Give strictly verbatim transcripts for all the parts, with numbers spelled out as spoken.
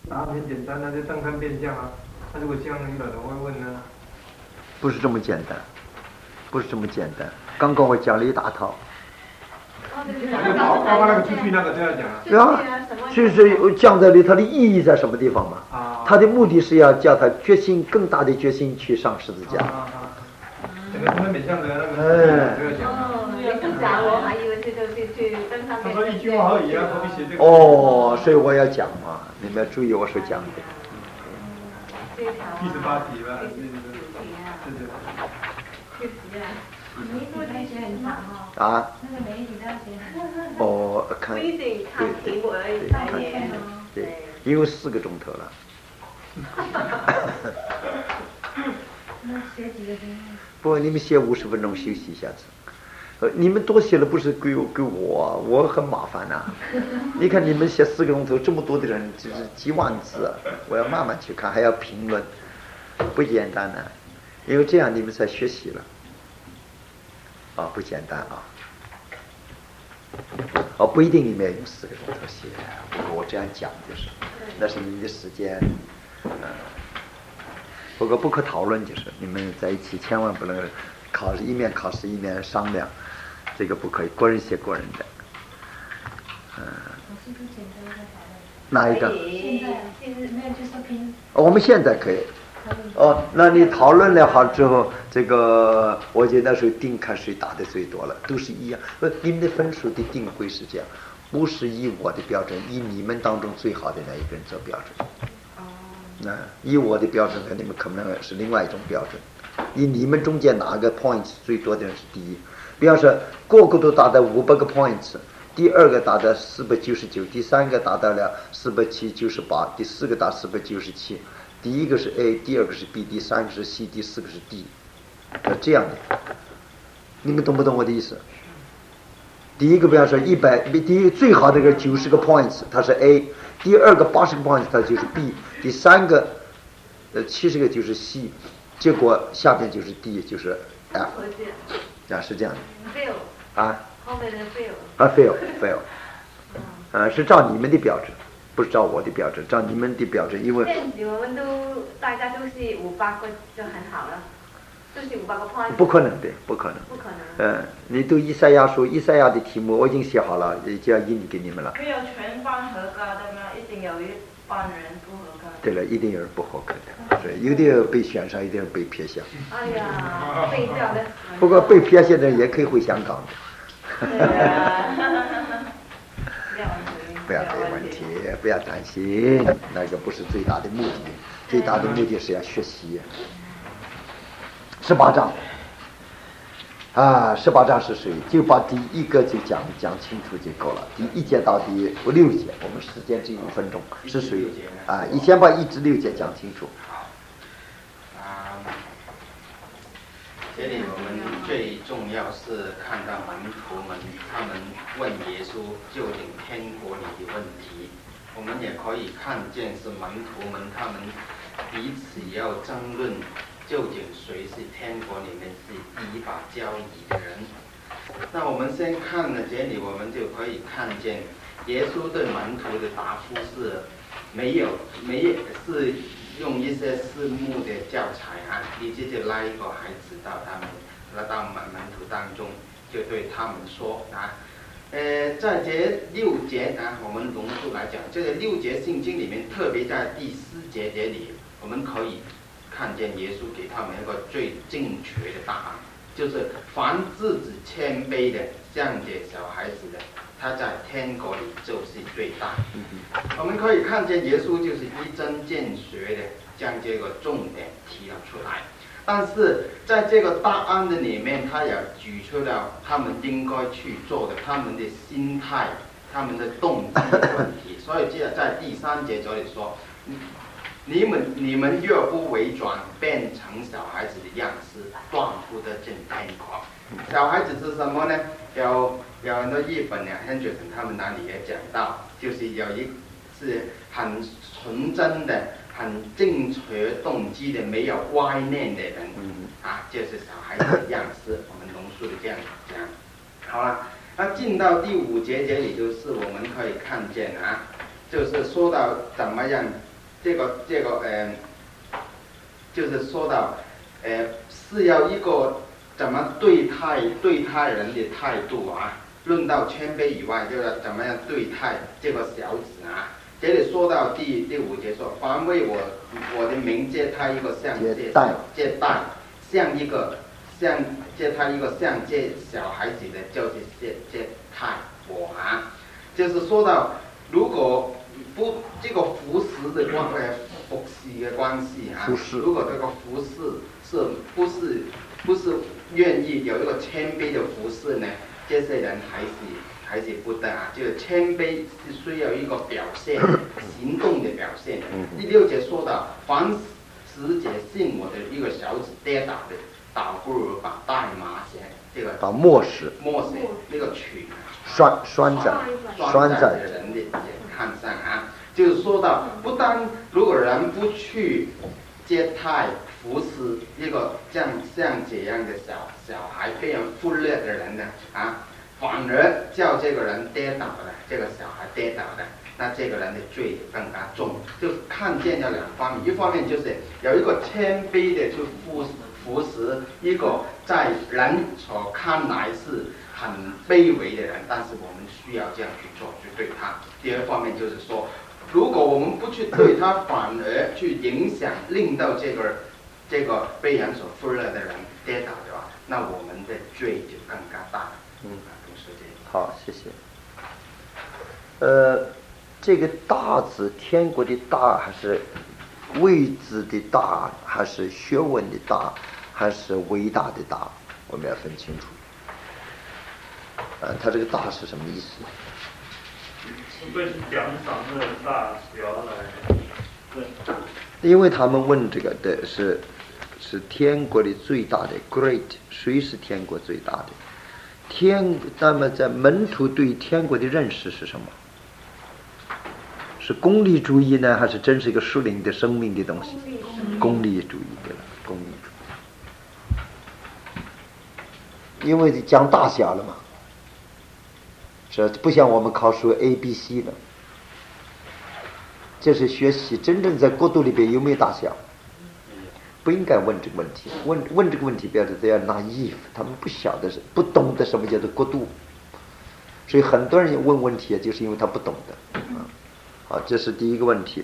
答案很简单啊，就正看变相啊。那如果这样有人会问呢？ 不是这么简单，不是这么简单。刚刚我讲了一大套。 刚刚那个出去那个就要讲啊。 对啊，就是讲在里它的意义在什么地方嘛？啊。它的目的是要叫他决心更大的决心去上十字架。 啊啊。整个正看变相的那个就要讲。 哦，你更假我还以为是就是去正看变相。 他说一句话而已啊，何必写这个？ 哦，所以我要讲嘛，你们要注意我所讲的。 第十八题吧，第十题啊。每一步题写很长哦。 啊。 那个每一题都要写。 哦，看。 不一定看题目而已，来写。 对，因为四个钟头了。 那写几个钟头？ 不，你们写五十分钟休息一下子。呃，你们多写了不是给我给我，我很麻烦呐、啊。你看你们写四个钟头，这么多的人，就是几万字、啊，我要慢慢去看，还要评论，不简单呢、啊。因为这样你们才学习了。啊，不简单啊。哦，不一定你们要用四个钟头写，我这样讲就是，那是你们的时间，嗯、呃。不过不可讨论，就是你们在一起千万不能考试一面考试一面商量，这个不可以，个人写个人的。嗯、呃。哪一个？ 现在现在没有就说拼。 我们现在可以。哦，那你讨论了好之后，这个我觉得那时候定看谁打的最多了，都是一样。不，你们的分数的定规是这样，不是以我的标准，以你们当中最好的那一个人做标准。那、嗯、以我的标准和你们可能是另外一种标准，以你们中间哪个 points 最多的人是第一。比方说个个都达到五百个 points， 第二个达到四百九十九，第三个达到了四百七九十八，第四个达四百九十七，第一个是 A， 第二个是 B， 第三个是 C， 第四个是 D， 要这样的。你们懂不懂我的意思？第一个比方说一百，第一个最好的一个九十个 points， 它是 A。第二个八十个 points 它就是 B， 第三个呃七十个就是 C， 结果下边就是 D 就是 F， 啊是这样的。 fail 啊？ 后面的 fail 啊 fail fail， 啊是照你们的标准，不是照我的标准，照你们的标准，因为我们都大家都是五百个就很好了。 不可能的，不可能。 不可能。 嗯，你读以赛亚书，以赛亚的题目我已经写好了，就要印给你们了。 没有全班合格的吗？一定有一班人不合格。 对了，一定有人不合格的，所以有的人被选上，有的人被撇下。 哎呀，被掉的。 不过被撇下的人也可以回香港的。 对啊。 不要有问题，不要担心，那个不是最大的目的，最大的目的是要学习。十八章啊，十八章是谁？就把第一个就讲讲清楚就够了。第一节到第六节，我们时间只有五分钟，是谁啊？你先把一至六节讲清楚。 好，啊，这里我们最重要是看到门徒们，他们问耶稣究竟天国里的问题，我们也可以看见是门徒们他们彼此要争论。究竟谁是天国里面是第一把交椅的人？那我们先看了这里，我们就可以看见耶稣对门徒的答复是没有，没有是用一些字幕的教材啊，你直接拉一个孩子到他们，拉到门门徒当中，就对他们说啊，呃，在这六节啊，我们浓缩来讲，这个六节圣经里面，特别在第四节这里，我们可以看见耶稣给他们一个最正确的答案，就是凡自己谦卑的，像这小孩子的，他在天国里就是最大。我们可以看见耶稣就是一针见血的将这个重点提了出来，但是在这个答案的里面，他也举出了他们应该去做的，他们的心态、他们的动机的问题。所以记得在第三节这里说。你们你们若不伪转，变成小孩子的样式，断不得进天国。小孩子是什么呢？有有很多日本人 Henderson 他们那里也讲到，就是有一是很纯真的、很正确动机的、没有歪念的人，啊，就是小孩子的样式。我们浓缩的这样讲，好了。那进到第五节这里，就是我们可以看见啊，就是说到怎么样。 这个这个呃，就是说到呃是要一个怎么对待对他人的态度啊。论到谦卑以外，就要怎么样对待这个小子啊？这里说到第第五节说，凡为我我的名接他一个像接待接待，像一个像接他一个像接小孩子的，就是接接待我啊。就是说到，如果不这个服侍的关呃服侍的关系啊，如果这个服侍是不是不是愿意有一个谦卑的服侍呢？这些人还是还是不得啊，就是谦卑是需要一个表现，行动的表现。第六节说到，凡使者信我的一个小子跌倒的，倒不如把大麻绳这个把磨石磨石那个曲拴拴在拴在人的眼看上啊，就是说到，不单如果人不去接待服侍一个像像这样的小小孩被人忽略的人呢啊，反而叫这个人跌倒了，这个小孩跌倒了，那这个人的罪更加重。就看见了两方面，一方面就是有一个谦卑的去服服侍一个在人所看来是很卑微的人，但是我们需要这样去做，去对他。第二方面就是说，如果我们不去对他，反而去影响令到这个这个被人所忽略的人跌倒的话，那我们的罪就更加大了。嗯， 好，谢谢。呃，这个大字，天国的大，还是位置的大，还是学问的大，还是伟大的大？我们要分清楚。呃，他这个大是什么意思？ 会不会是奖赏的大小来问？ 因为他们问这个的是是天国的最大的 great， 谁是天国最大的？天，那么在门徒对天国的认识是什么？是功利主义呢，还是真是一个属灵的生命的东西？功利主义，对了，功利主义。因为讲大小了嘛，是不像我们考数 A B C 了。这是学习真正在国度里边有没有大小，不应该问这个问题。问问这个问题，表示这样naive，他们不晓得是不懂得什么叫做国度，所以很多人问问题，就是因为他不懂的。好，这是第一个问题。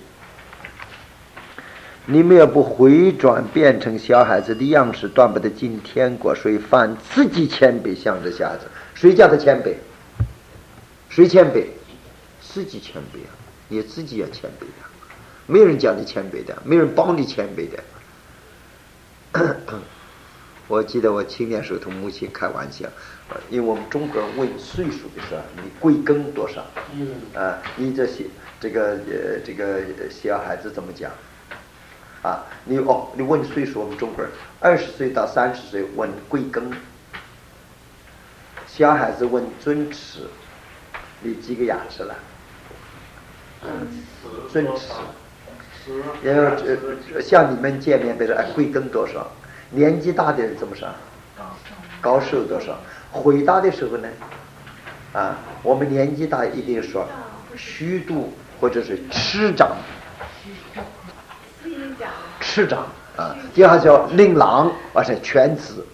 你们要不回转变成小孩子的样式，断不得进天国。所以凡自己谦卑，像这小孩子，谁叫他谦卑？谁谦卑？自己谦卑啊！你自己要谦卑的，没有人叫你谦卑的，没有人帮你谦卑的。我记得我青年时候同母亲开玩笑，因为我们中国人问岁数的时候，你贵庚多少？啊，你这些这个呃这个小孩子怎么讲？啊，你哦，你问岁数，我们中国人二十岁到三十岁问贵庚，小孩子问尊尺，你几个牙齿了？嗯，尊尺。然后呃，像你们见面，比如说哎，贵庚多少？年纪大的人怎么说？高寿多少？回答的时候呢，啊，我们年纪大一定说虚度或者是师长。师长啊，第二叫令郎，而且犬子。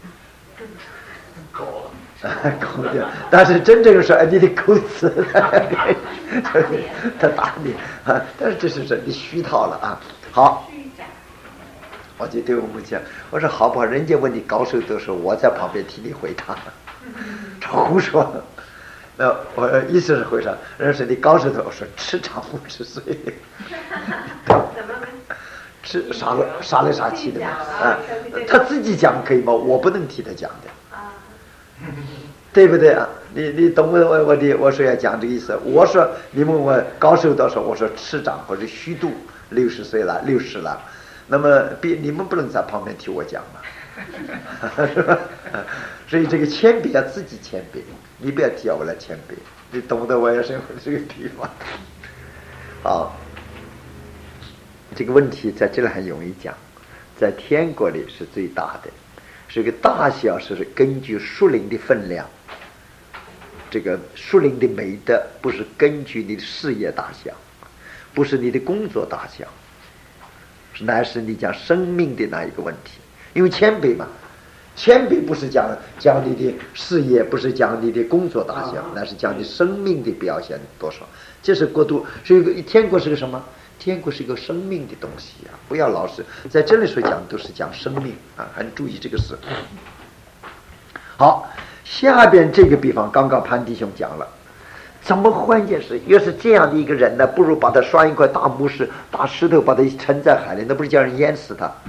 狗的，但是真正说，哎，你的狗子，他打你啊！但是这是真的虚套了啊。好，我就对我母亲，我说好不好？人家问你高寿多少，我在旁边替你回答，胡说。那我意思是回答，人说你高寿多少，我说吃长五十岁。吃傻了傻来傻去的嘛啊！他自己讲可以吗？我不能替他讲的，对不对啊？你你懂我我我的我说要讲这个意思。我说你问我高寿多少，我说赤长或者虚度六十岁了六十了，那么比你们不能在旁边替我讲嘛，是吧？所以这个谦卑要自己谦卑，你不要替我来谦卑，你懂得我要说这个地方。好。这个问题在这里很容易讲，在天国里是最大的，这个大小是根据属灵的分量，这个属灵的美德不是根据你的事业大小，不是你的工作大小， 乃是你讲生命的那一个问题。因为谦卑嘛，谦卑不是讲讲你的事业，不是讲你的工作大小，那是讲你生命的表现多少。这是国度，是一个天国是个什么？天国是一个生命的东西啊！不要老是在这里所讲都是讲生命啊，很注意这个事。好，下边这个地方刚刚潘弟兄讲了，怎么换件事？要是这样的一个人呢，不如把他拴一块大木石、大石头，把他沉在海里，那不是叫人淹死他？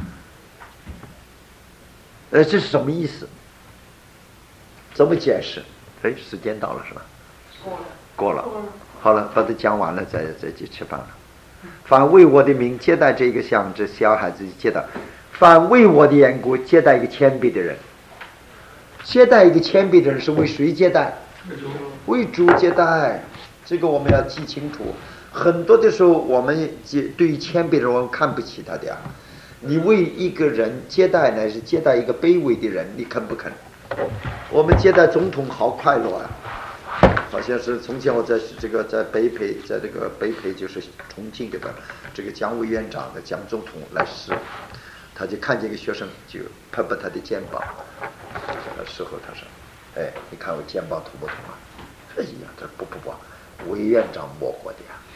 呃，这是什么意思？怎么解释？哎，时间到了是吧？ 过了。 过了。好了，把它讲完了，再再去吃饭了。凡为我的名接待这个像这小孩子接待，凡为我的缘故接待一个谦卑的人。接待一个谦卑的人是为谁接待？为主接待。这个我们要记清楚。很多的时候，我们对于谦卑的人，我们看不起他的呀。你为一个人接待呢，是接待一个卑微的人，你肯不肯？我们接待总统好快乐啊！好像是从前我在这个在北培，在这个北培就是重庆这个这个蒋委员长的蒋总统来世，他就看见一个学生就拍拍他的肩膀，这个时候他说：“哎，你看我肩膀痛不痛啊？”哎呀，这不不不，委员长摸过的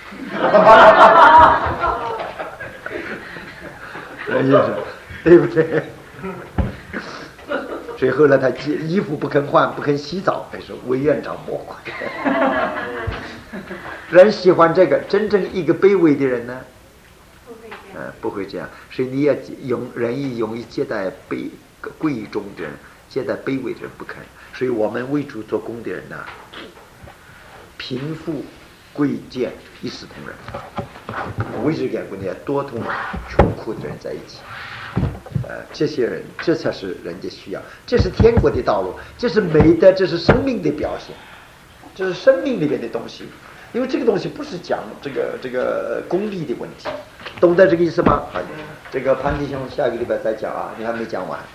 呀。对不对？所以后来他衣服不肯换，不肯洗澡，还是委员长摸过的。人喜欢这个，真正一个卑微的人呢，嗯、呃，不会这样。所以你要用人易容易接待卑贵重的人，接待卑微的人不肯。所以我们为主做工的人呢，贫富贵贱一视同仁，为这个缘故呢，多同穷苦的人在一起。呃，这些人，这才是人家需要，这是天国的道路，这是美德，这是生命的表现，这是生命里面的东西。因为这个东西不是讲这个这个功利的问题，懂得这个意思吗？好，这个潘弟兄下个礼拜再讲啊，你还没讲完。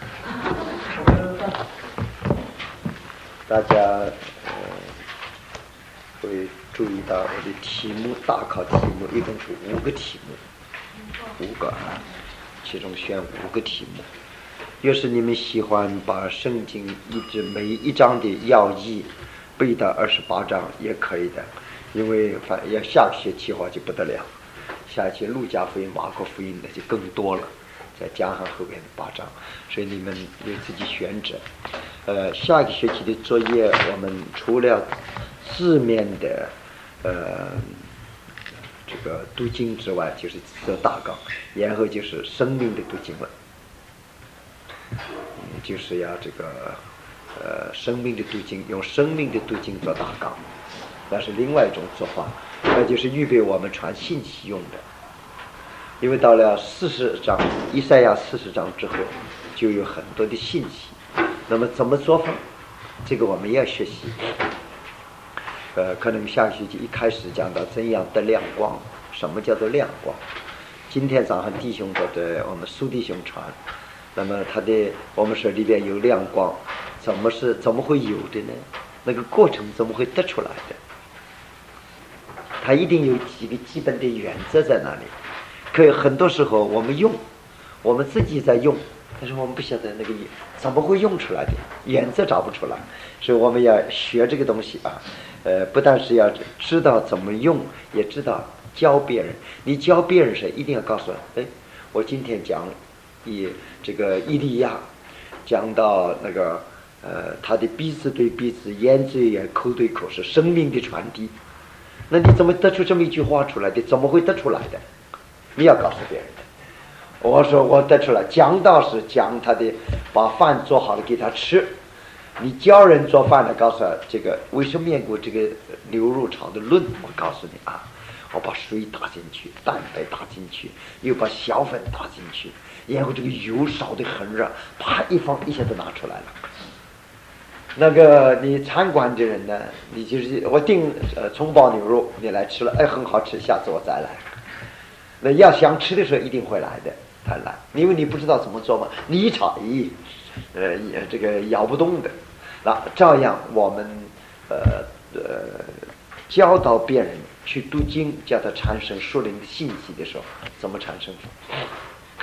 大家呃会注意到我的题目，大考题目一共是五个题目，五个啊。其中选五个题目，要是你们喜欢把圣经一直每一章的要义背到二十八章也可以的，因为反要下个学期的话就不得了，下一期路加福音、马可福音那就更多了，再加上后面的八章，所以你们有自己选择。呃，下一个学期的作业，我们除了字面的呃。这个读经之外，就是这大纲，然后就是生命的读经了，嗯，就是要这个呃生命的读经，用生命的读经做大纲，那是另外一种做法，那就是预备我们传信息用的。因为到了四十章，以赛亚四十章之后，就有很多的信息，那么怎么做法？这个我们要学习。呃，可能下个学期一开始讲到怎样的亮光，什么叫做亮光？今天早上弟兄都对我们苏弟兄传，那么他的我们说里边有亮光，怎么是怎么会有的呢？那个过程怎么会得出来的？它一定有几个基本的原则在那里。可以很多时候我们用，我们自己在用，但是我们不晓得那个怎么会用出来的，原则找不出来，所以我们要学这个东西啊。呃，不但是要知道怎么用，也知道教别人。你教别人时，一定要告诉他，哎，我今天讲以这个以利亚，讲到那个呃，他的鼻子对鼻子，眼对眼，口对口，是生命的传递。那你怎么得出这么一句话出来的？怎么会得出来的？你要告诉别人的。我说我得出来，讲道是讲他的，把饭做好了给他吃。你教人做饭的，告诉他这个为什么面过这个牛肉炒的论，我告诉你啊，我把水打进去，蛋白打进去，又把小粉打进去，然后这个油烧得很热，啪一放一下就拿出来了。那个你餐馆的人呢，你就是我订呃葱爆牛肉，你来吃了，哎很好吃，下次我再来。那要想吃的时候一定会来的，他来，因为你不知道怎么做嘛，你一炒一呃这个咬不动的。那照样我们呃呃教导别人去读经，叫他产生属灵的信息的时候，怎么产生？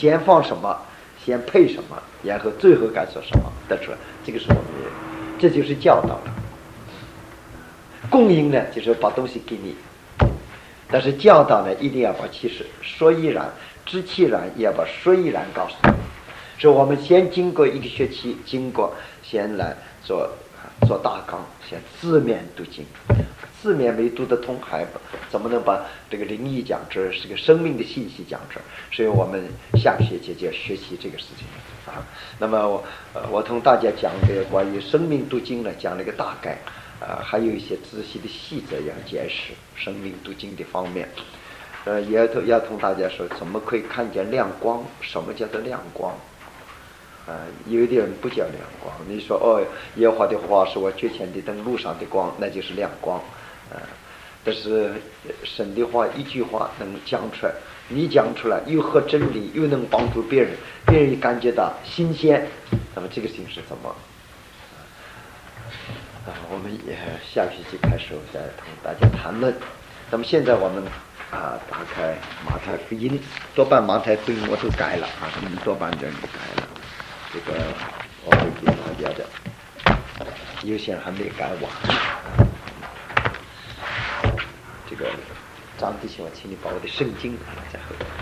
先放什么，先配什么，然后最后该做什么得出来，这个是我们，这就是教导了。供应呢，就是把东西给你，但是教导呢，一定要把其实说依然，知其然，也要把说依然告诉你。所以我们先经过一个学期，经过先来做做大纲，先字面读经，字面没读得通，还怎么能把这个灵异讲这是个生命的信息讲这？所以我们下个学期就要学习这个事情啊。那么我呃我同大家讲的关于生命读经呢，讲了一个大概啊、呃，还有一些仔细的细则要解释生命读经的方面。呃，也要要同大家说，怎么可以看见亮光？什么叫做亮光？啊、呃，有的人不叫亮光。你说哦，耶和华的话是我脚前的灯，路上的光，那就是亮光。啊、呃，但是神的话一句话能讲出来，你讲出来又合真理，又能帮助别人，别人也感觉到新鲜，那么这个事情是怎么？啊、呃，我们也下学期开始再同大家谈论。那么现在我们啊打开马太福音，多半马太福音我都改了啊，你们多半人都改了。这个我会给大家的，有些人还没改完。这个张弟兄，请你把我的圣经拿在后头。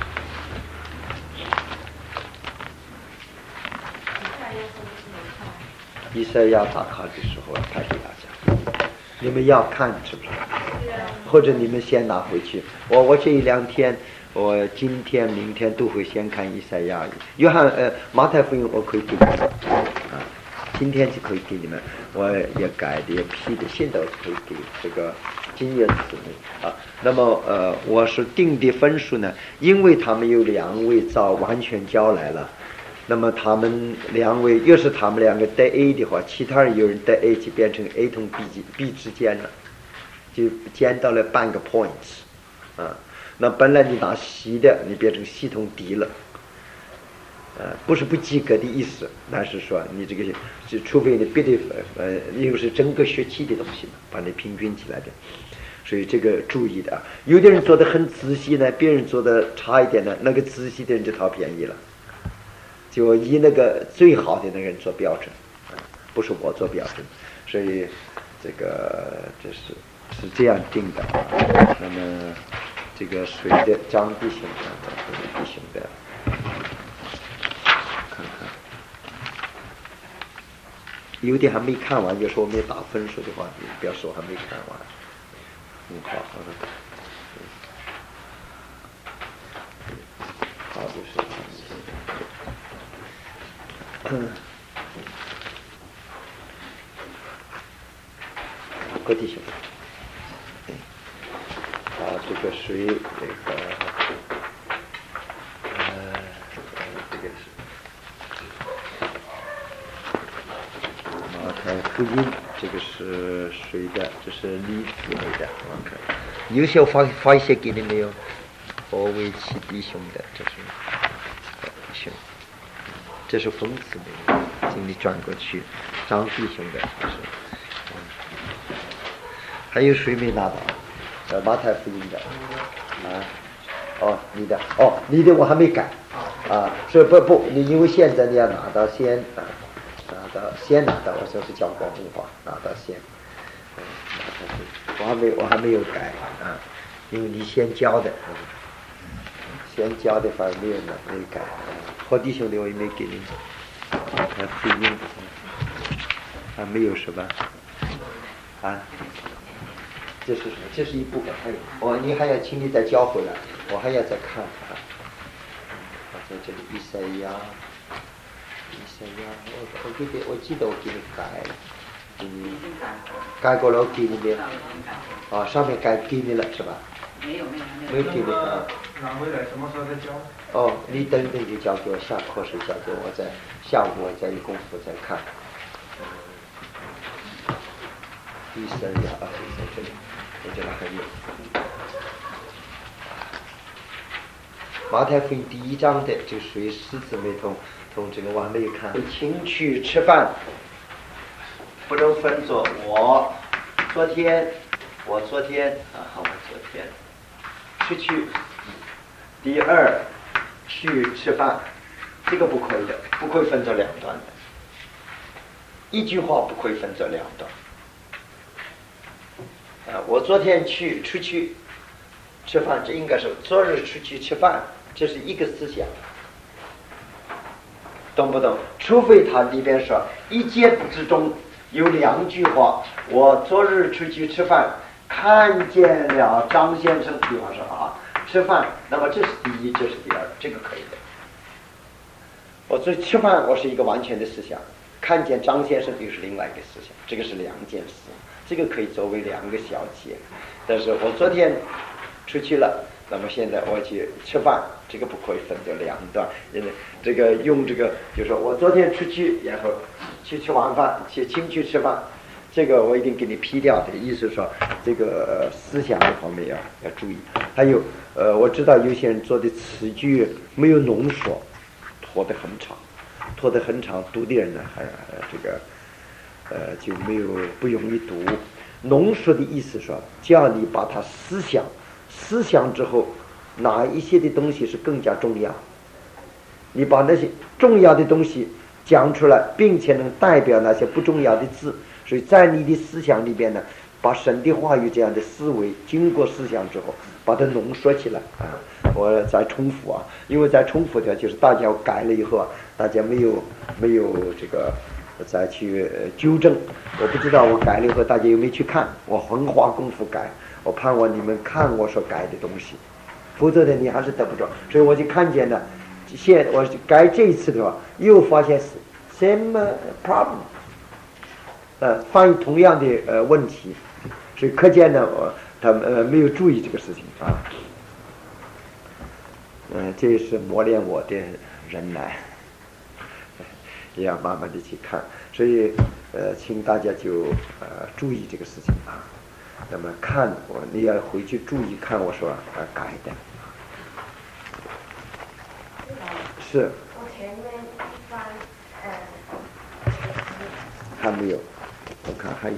以赛亚打卡的时候拍给大家，你们要看是不是？或者你们先拿回去。我我这一两天。我今天、明天都会先看以赛亚。约翰呃马太福音我可以给你们啊，今天就可以给你们，我也改的也批的，现在我可以给这个金月子女啊。那么呃我是定的分数呢，因为他们有两位照完全交来了，那么他们两位要是他们两个得 A 的话，其他人有人得 A 就变成 A 同 B 之 B 之间了，就减到了半个 points 啊。那本来你拿 C 的，你变成系统 D 了，呃，不是不及格的意思，但是说你这个是，除非你别的呃，又是整个学期的东西嘛，把你平均起来的，所以这个注意的啊。有的人做的很仔细呢，别人做的差一点呢，那个仔细的人就讨便宜了，就以那个最好的那个人做标准，啊，不是我做标准，所以这个这是是这样定的啊。那么。这个谁的张弟兄的，弟兄的，看看，有的还没看完，有时候没打分数的话，你表示我还没看完。嗯，好好的，好就是，嗯，郭弟兄。啊，这个属于这个，呃，这个是马太福音，这个是谁的？这是李子类的。OK， 有些发发一些给你没有？何为其弟兄的，这是弟兄，这是讽刺的，请你转过去，张弟兄的，这是。嗯、还有谁没拿到？呃，马太福音的，啊，哦，你的，哦，你的我还没改，啊，所以不不，你因为现在你要拿到先，啊，拿到先拿到，我说是教广东话，拿到先，嗯，我还没我还没有改啊，因为你先教的，嗯、先教的反而没有呢，没改，何弟兄弟我也没给你，马太福音，嗯、还没有是吧？啊。这是什么？这是一部分，还有我、哦，你还要，请你再交回来，我还要再看看。我在这里以赛亚，以赛亚，我我给你，我记得我给你改了，给你改过了，我给你的，啊，上面改给你了是吧？ 没有没有没有。 没有给你啊。 拿回来什么时候再交？ 哦，你等等就交给我，下课时交给我，在下午我再有功夫再看。以赛亚啊，在这里。我觉得还有马太福音第一章的，就属于狮子没同同这个我还没有看。请去吃饭，不能分作我昨天我昨天啊，我昨天出去。第二， 去吃饭，这个不可以的，不可以分作两段的。一句话不可以分作两段。啊，我昨天去出去吃饭，这应该是昨日出去吃饭，这是一个思想，懂不懂？除非他里边说一节之中有两句话，我昨日出去吃饭，看见了张先生，比方说啊，吃饭，那么这是第一，这是第二，这个可以的。我这吃饭，我是一个完全的思想，看见张先生又是另外一个思想，这个是两件事，这个可以作为两个小节。但是我昨天出去了，那么现在我去吃饭，这个不可以分作两段，因为这个用这个，就是说我昨天出去，然后去吃完饭，去请去吃饭，这个我一定给你批掉的，意思说这个思想这方面要要注意。还有，呃，我知道有些人做的词句没有浓缩，拖得很长，拖得很长，读的人呢还这个呃就没有不容易读。浓缩的意思说，叫你把它思想，思想之后，哪一些的东西是更加重要？你把那些重要的东西讲出来，并且能代表那些不重要的字。所以在你的思想里边呢，把神的话语这样的思维，经过思想之后，把它浓缩起来啊。我再重复啊，因为再重复的就是大家改了以后啊，大家没有没有这个再去纠正。我不知道我改了以后大家有没有去看，我很花功夫改，我盼望你们看我所改的东西，否则的你还是得不着。所以我就看见了，现我改这一次的话，又发现 same problem， 呃，翻译同样的呃问题，所以可见呢，我他们呃没有注意这个事情啊。嗯、呃，这是磨练我的忍耐，也要慢慢的去看。所以呃，请大家就呃注意这个事情啊。那么看我，你要回去注意看我说呃改的。是。 我前面一般呃还没有，我看还有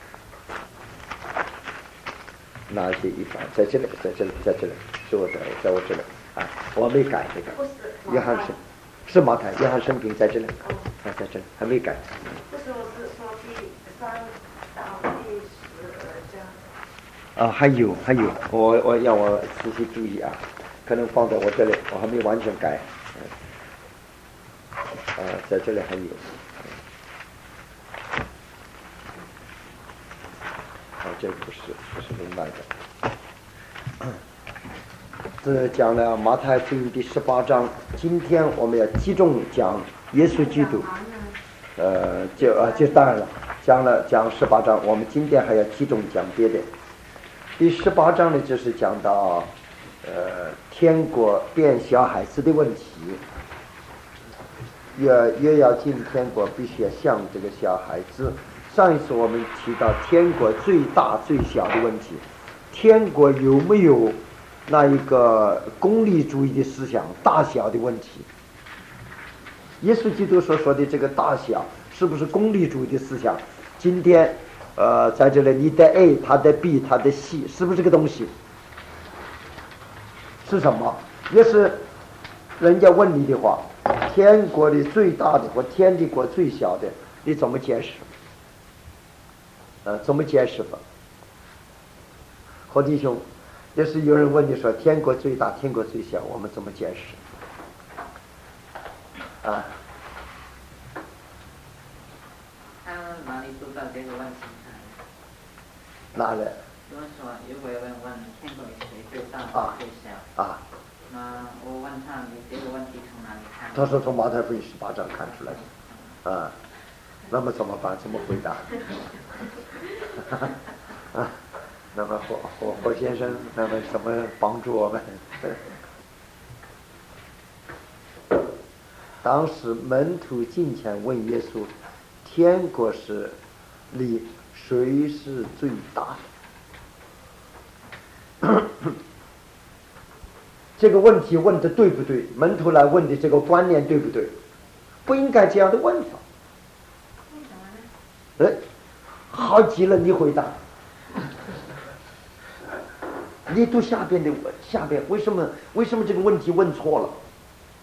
哪些一般？在这里，在这里，在这里，是我在在我这里啊，我没改这个。 不是约翰生是马太，约翰生平在这里，啊，在这里还没改。 不是，我是说第三到第十这样。 啊，还有还有，我我让我仔细注意啊，可能放在我这里，我还没完全改。啊，在这里还有。啊，这不是，不是另外的。这讲了马太福音第十八章，今天我们要集中讲耶稣基督。呃，就啊，就当然了，讲了讲十八章，我们今天还要集中讲别的。第十八章呢，就是讲到呃天国变小孩子的问题。越越要进天国，必须要像这个小孩子。上一次我们提到天国最大最小的问题，天国有没有那一个功利主义的思想大小的问题？耶稣基督所说的这个大小，是不是功利主义的思想？今天，呃，在这里你的 A， 他的 B， 他的 C， 是不是这个东西？是什么？也是人家问你的话，天国的最大的和天的国最小的，你怎么解释？呃，怎么解释法？何弟兄，要是有人问你说天国最大，天国最小，我们怎么解释？啊？ 他哪里知道这个问题？ 哪里？ 就是说，如果有人问天国谁最大最小， 啊， 那我问他，你这个问题从哪里看？ 他说从马太福音十八章看出来的，啊，那么怎么办？怎么回答？啊，那么霍霍霍先生，那么怎么帮助我们？当时门徒进前问耶稣，天国是里谁是最大的？这个问题问的对不对？门徒来问的这个观念对不对？不应该这样的问法。 为什么呢？ 哎，好极了，你回答。你读下边的下边，为什么为什么这个问题问错了？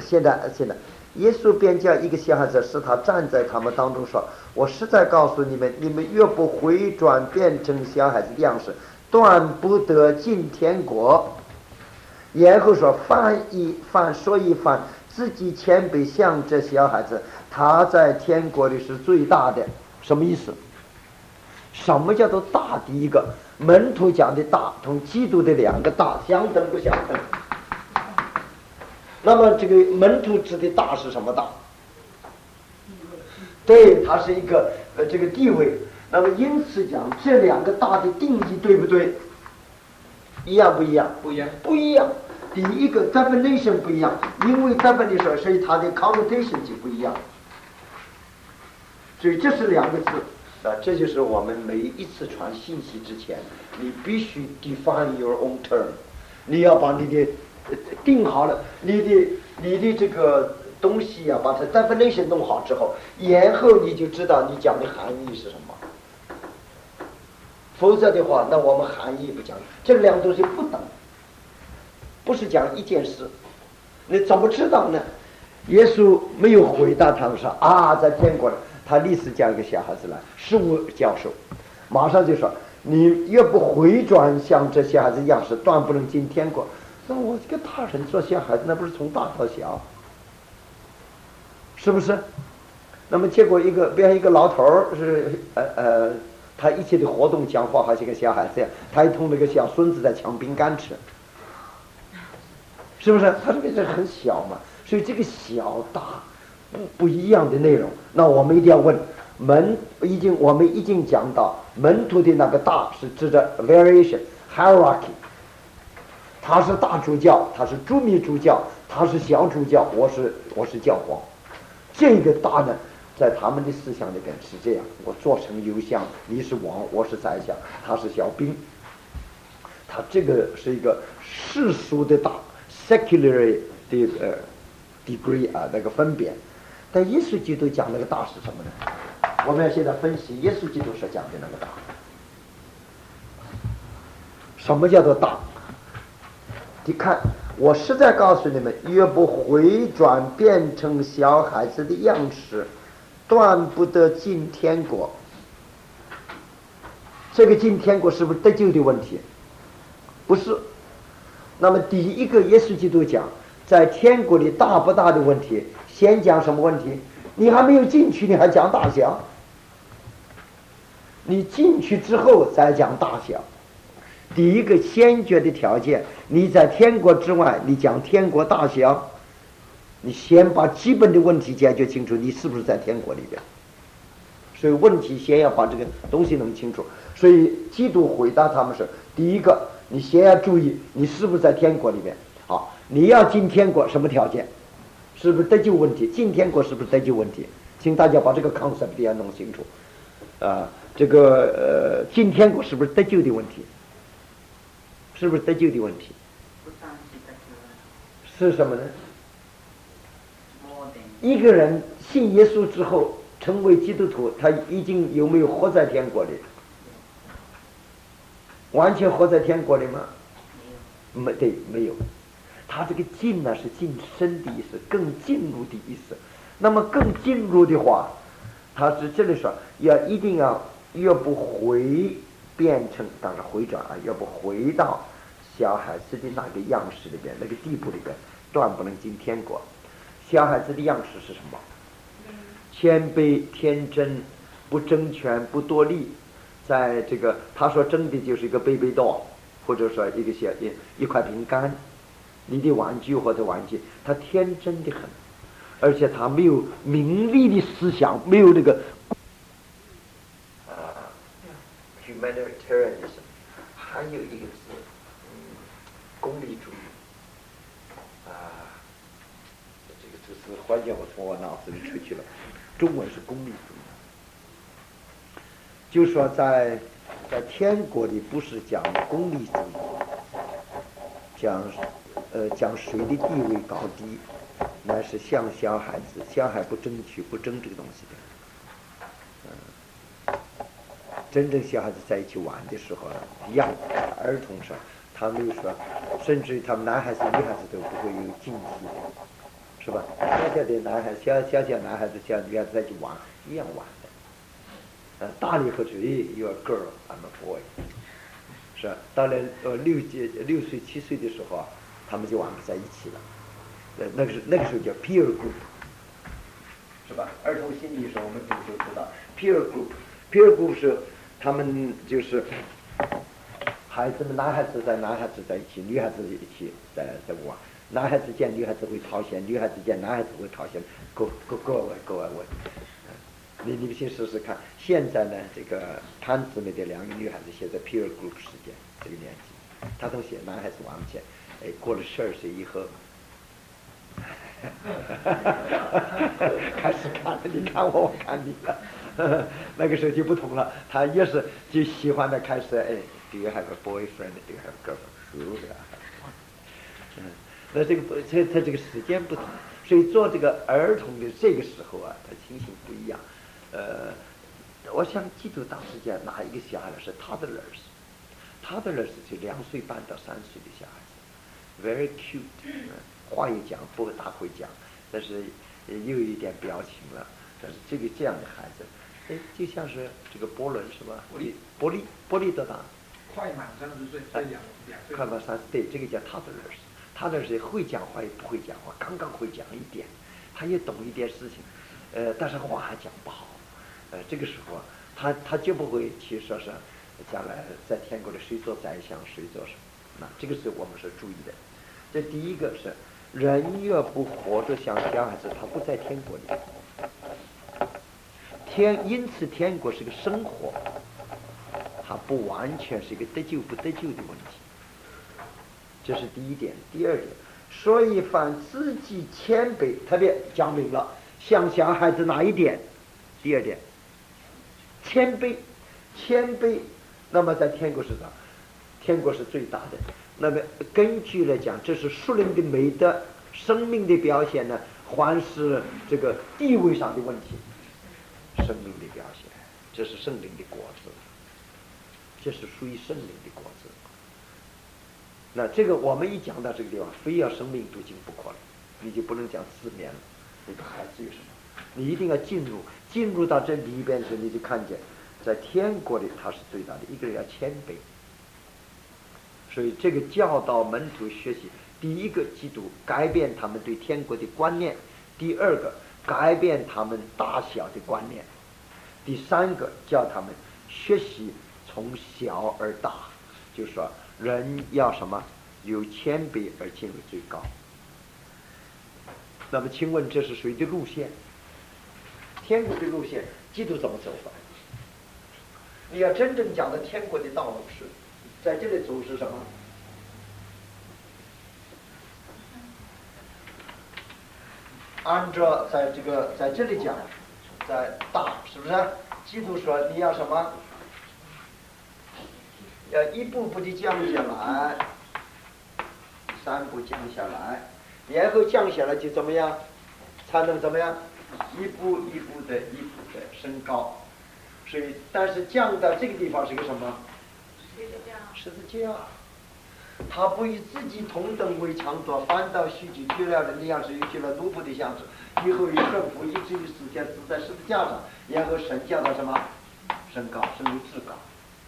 现在现在，耶稣便叫一个小孩子使他站在他们当中说：“我实在告诉你们，你们越不回转变成小孩子的样式，断不得进天国。”然后说：“凡一凡说一凡自己谦卑像这小孩子，他在天国里是最大的。”什么意思？什么叫做大？第一个，门徒讲的大同基督的两个大相等不相等？那么这个门徒指的大是什么大？对，它是一个呃这个地位。那么因此讲这两个大的定义对不对？一样不一样？ 不一样， 不一样。第一个 definition 不一样，因为 definition 所以它的 connotation 就不一样。所以这是两个字啊，这就是我们每一次传信息之前，你必须 define your own term， 你要把你的定好了，你的你的这个东西啊，把它 definition 弄好之后，然后你就知道你讲的含义是什么。否则的话，那我们含义不讲，这两个东西不等，不是讲一件事。你怎么知道呢？耶稣没有回答他们说啊，在天国了。他立时叫一个小孩子来，十五教授，马上就说：“你越不回转像这小孩子样式，断不能进天国。”那我这个大人做小孩子，那不是从大到小，是不是？那么结果一个，别一个老头儿是呃呃，他一切的活动讲话好像个小孩子一样，他一同那个小孙子在抢饼干吃，是不是？他这个是很小嘛，所以这个小大。不不一样的内容，那我们一定要问门，已经我们已经讲到门徒的那个大是指着 variation hierarchy， 他是大主教，他是主秘主教，他是小主教，我是我是教皇。这个大呢，在他们的思想里边是这样，我做成邮箱，你是王，我是宰相，他是小兵。他这个是一个世俗的大 secular 的呃 degree 啊那个分别。但耶稣基督讲那个大是什么呢？我们要现在分析耶稣基督所讲的那个大。什么叫做大？你看，我实在告诉你们，越不回转变成小孩子的样式，断不得进天国。这个进天国是不是得救的问题？不是。那么第一个，耶稣基督讲，在天国里大不大的问题。先讲什么问题？你还没有进去，你还讲大小？你进去之后再讲大小。第一个先决的条件，你在天国之外，你讲天国大小，你先把基本的问题解决清楚，你是不是在天国里边？所以问题先要把这个东西弄清楚。所以基督回答他们是：第一个，你先要注意你是不是在天国里面。好，你要进天国，什么条件？是不是得救问题？进天国是不是得救问题？请大家把这个 concept 要弄清楚。啊，这个呃，进天国是不是得救的问题？是不是得救的问题？是什么呢？一个人信耶稣之后成为基督徒，他已经有没有活在天国里？完全活在天国里吗？没，对，没有。他这个进呢是进深的意思，更进入的意思。那么更进入的话，他是这里说要一定要越不回变成，当然回转啊，要不回到小孩子的那个样式里边，那个地步里边，断不能进天国。小孩子的样式是什么？谦卑、天真，不争权，不多利。在这个他说争的就是一个贝贝豆，或者说一个小一一块饼干。你的玩具或者玩具，他天真的很，而且他没有名利的思想，没有那个啊 humanitarianism， 还有一个字，嗯，功利主义啊，这个字是忽然间我从我脑子里出去了，中文是功利主义，就说在在天国里不是讲功利主义，讲。呃，讲谁的地位高低，那是像小孩子，小孩不争取，不争这个东西的。嗯，真正小孩子在一起玩的时候，一样儿童上，他没有说，甚至于他们男孩子、女孩子都不会有禁忌的。 是吧？小小的男孩，小小小男孩子、小女孩子再去玩，一样玩的。呃，大了以后就诶 ，you're a girl, I'm a boy， 是吧？到了呃六届六岁七岁的时候啊，他们就玩不在一起了。呃，那个是那个时候叫 peer group， 是吧？儿童心理学我们读就知道 peer group，peer group 是他们就是孩子们，男孩子在男孩子在一起，女孩子一起在在玩。男孩子见女孩子会讨嫌，女孩子见男孩子会讨嫌，go go go away go away。你你们先试试看，现在呢，这个潘姊妹的两个女孩子现在 peer group 时间这个年纪，她同学男孩子玩不起，哎，过了十二岁以后，开始看了，你看我，我看你了，那个时候就不同了，他也是就喜欢的开始，哎 ，Do you have a boyfriend? Do you have a girlfriend? Sure. 嗯。那这个不，这他这个时间不同，所以做这个儿童的这个时候啊，他情形不一样。呃，我想基督大世界哪一个小孩是他的儿子？他的儿子就两岁半到三岁的小孩子 ，very cute，、嗯、话也讲不大会讲，但是又有一点表情了。但是这个这样的孩子，哎，就像是这个波伦是吧？ 波利， 波利，波利多大？ 快满三十岁，才两两岁。 快满三十，对，这个叫他的儿子。他那是会讲话也不会讲话，刚刚会讲一点，他也懂一点事情，呃，但是话还讲不好，呃，这个时候啊，他他就不会去说是将来在天国里谁做宰相谁做什么，那这个是我们是注意的。这第一个是人越不活着像小孩子，他不在天国里。天，因此天国是个生活，它不完全是一个得救不得救的问题。这是第一点。第二点，所以凡自己谦卑，特别讲明了像小孩子哪一点？第二点，谦卑，谦卑。那么在天国是啥？天国是最大的。那么根据来讲，这是属灵的美德，生命的表现呢，还是这个地位上的问题？生命的表现，这是圣灵的果子，这是属于圣灵的果子。那这个我们一讲到这个地方，非要生命途径不可了，你就不能讲字面了。那个孩子有什么？你一定要进入，进入到这里边时，你就看见，在天国里他是最大的。一个人要谦卑，所以这个教导门徒学习，第一个基督改变他们对天国的观念，第二个改变他们大小的观念，第三个叫他们学习从小而大，就是说。人要什么？由谦卑而进入最高。那么，请问这是谁的路线？天国的路线，基督怎么走法？你要真正讲的天国的道路是，在这里走是什么？按照在这个在这里讲，在大是不是？基督说你要什么？要一步步的降下来，三步降下来，然后降下来就怎么样？才能怎么样？一步一步的、一步的升高。所以，但是降到这个地方是个什么？十字架。他不以自己同等为强夺，反倒许去去了人的样式，又去了奴仆的样式，以后与圣父以至于死前死在十字架上，然后升降到什么？升高，升为至高。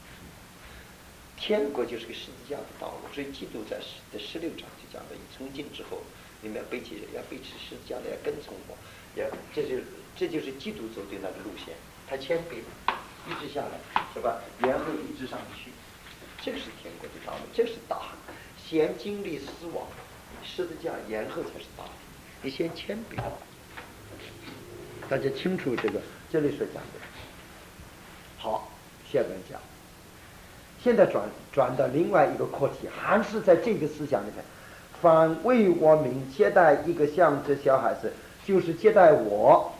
天国就是个十字架的道路，所以基督在在十六章就讲了：你从今之后，你们要背起，要背起十字架来，要跟从我，要这就这就是基督走的那个路线。他谦卑，一直下来，是吧？然后一直上去，这个是天国的道路，这是大。先经历死亡，十字架，然后才是大。你先谦卑，大家清楚这个这里所讲的。好，下面讲。现在转转到另外一个课题，还是在这个思想里面，凡为我们接待一个像这小孩子，就是接待我。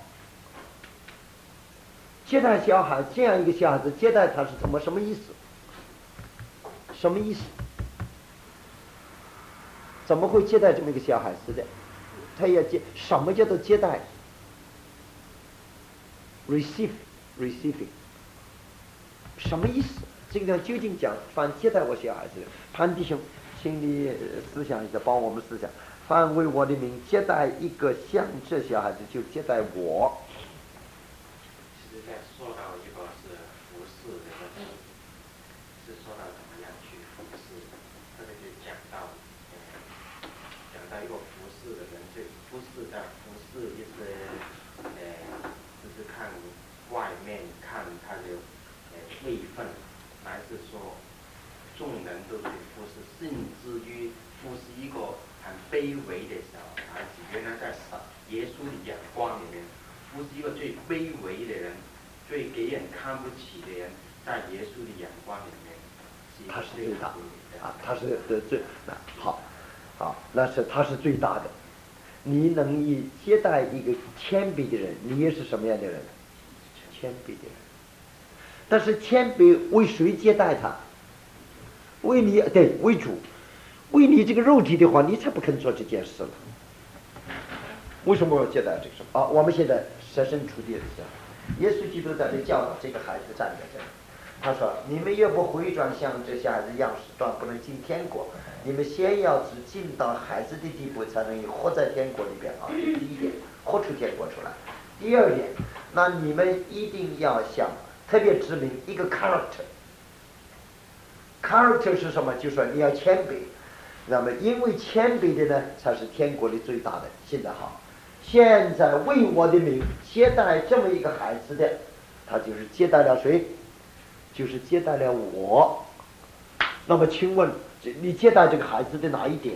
接待小孩这样一个小孩子，接待他是怎么什么意思？什么意思？怎么会接待这么一个小孩子的？他要接什么叫做接待 ？receive receiving 什么意思？这个地方究竟讲，凡接待我小孩子的，潘弟兄，请你思想一下，帮我们思想， 凡为我的名接待一个像这小孩子，就接待我。 其实在说到一个是服侍的问题，是说到怎么样去服侍，这个就讲到，呃，讲到一个服侍的人，对服侍的服侍一些，呃，就是看外面看他的呃位分，还是说众人都去服侍，甚至于服侍一个很卑微的小孩子，原来在耶稣的眼光里面，服侍一个最卑微的人，最给人看不起的人，在耶稣的眼光里面， 他是最大啊，他是的最那好，好，那是他是最大的。你能以接待一个谦卑的人，你也是什么样的人？谦卑的人。但是谦卑为谁接待他？为你对为主，为你这个肉体的话，你才不肯做这件事了。为什么要接待这个什么？啊，我们现在设身处地的想，耶稣基督在这教导这个孩子站在这里，他说：“你们若不回转像这些孩子样式，断不能进天国。你们先要只进到孩子的地步，才能活在天国里边啊。”这是第一点，活出天国出来。第二点，那你们一定要想特别指明一个 character。character 是什么？就是说你要谦卑。那么因为谦卑的呢，才是天国里最大的。现在好，现在为我的名接待这么一个孩子的，他就是接待了谁？就是接待了我。那么请问你接待这个孩子的哪一点？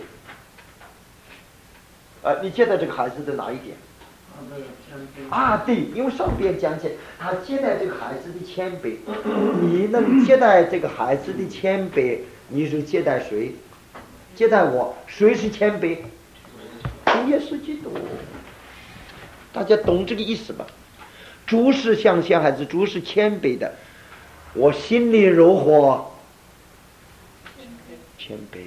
呃，你接待这个孩子的哪一点？啊，对，因为上边讲起他接待这个孩子的谦卑，你能接待这个孩子的谦卑，你就接待谁？接待我，谁是谦卑？耶稣基督。大家懂这个意思吧？主是像小孩子，主是谦卑的，我心里柔和，谦卑。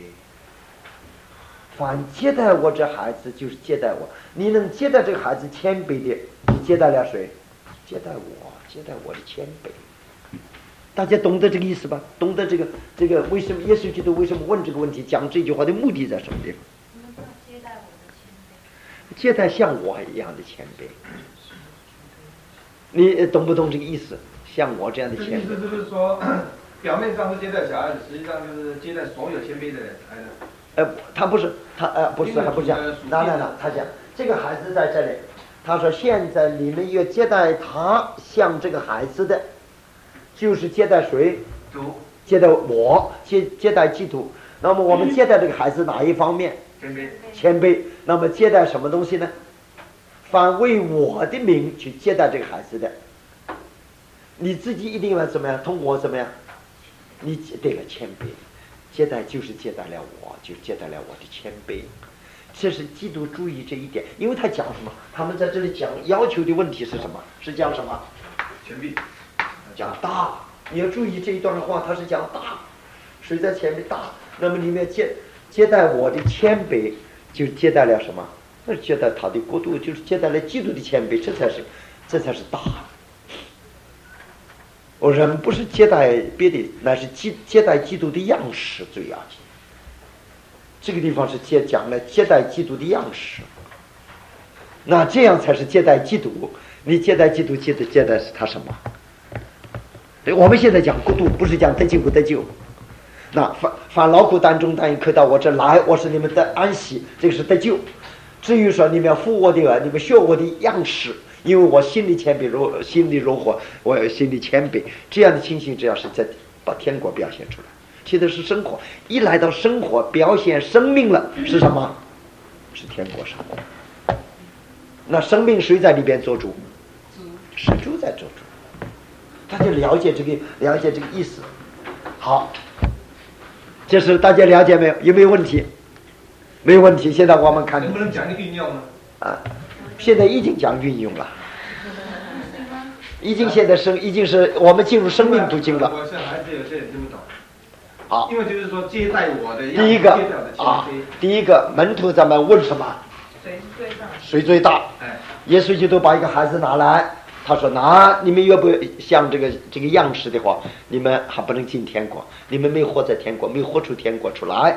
凡接待我这孩子，就是接待我。你能接待这个孩子谦卑的，你接待了谁？接待我，接待我的谦卑。大家懂得这个意思吧？懂得这个这个为什么耶稣基督为什么问这个问题，讲这句话的目的在什么地方？ 接待我的谦卑， 接待像我一样的谦卑。你懂不懂这个意思？像我这样的谦卑。 意思就是说，表面上是接待小孩子，实际上就是接待所有谦卑的人。 呃，他不是，他呃不是，他不讲。那那那，他讲这个孩子在这里，他说现在你们要接待他像这个孩子的，就是接待谁？ 主。 接待我，接接待基督。那么我们接待这个孩子哪一方面？ 谦卑。 谦卑。那么接待什么东西呢？凡为我的名去接待这个孩子的，你自己一定要怎么样？通过怎么样？你对了，谦卑。接待就是接待了我，就接待了我的谦卑。这是基督注意这一点，因为他讲什么？他们在这里讲要求的问题是什么？是讲什么？ 谦卑。 讲大。你要注意这一段话，他是讲大。谁在前面大？那么里面接接待我的谦卑，就接待了什么？那是接待他的国度，就是接待了基督的谦卑，这才是，这才是大。我人不是接待别的，乃是接接待基督的样式最要紧。这个地方是接讲了接待基督的样式，那这样才是接待基督。你接待基督，接待接待是他什么？对，我们现在讲国度，不是讲得救不得救。那凡凡劳苦担重担可到我这来，我是你们的安息，这个是得救。至于说你们要服我的耳，你们学我的样式。因为我心里谦卑，柔心里柔和，我心里谦卑，这样的情形只要是在把天国表现出来，现在是生活，一来到生活表现生命了，是什么？是天国生活。那生命谁在里边做主？是主在做主。大家了解这个，了解这个意思。好，这是大家了解没有？有没有问题？没有问题。现在我们看能不能讲运用呢？ 啊。现在已经讲运用了，已经现在生已经是我们进入生命途径了。 我现在还是有些人听不懂。 好， 因为就是说接待我的第一个啊，第一个门徒咱们问什么？ 谁最大？ 谁最大？ 哎， 耶稣基督把一个孩子拿来，他说：“那你们要不像这个这个样式的话，你们还不能进天国，你们没活在天国，没活出天国出来。